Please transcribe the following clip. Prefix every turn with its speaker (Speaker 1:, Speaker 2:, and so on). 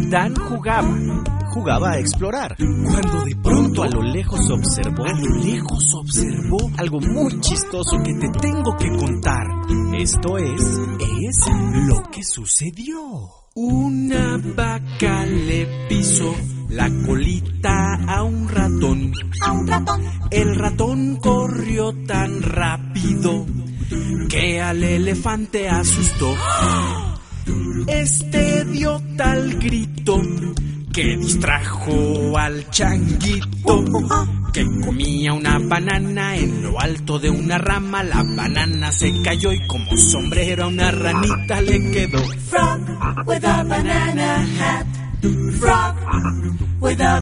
Speaker 1: Dan jugaba a explorar, cuando de pronto a lo lejos observó algo muy chistoso que te tengo que contar. Esto es lo que sucedió. Una vaca le pisó la colita a un ratón. El ratón corrió tan rápido que al elefante asustó. Este dio tal grito que distrajo al changuito, que comía una banana en lo alto de una rama. La banana se cayó y como sombrero a una ranita le quedó.
Speaker 2: Frog with a banana hat. Frog with a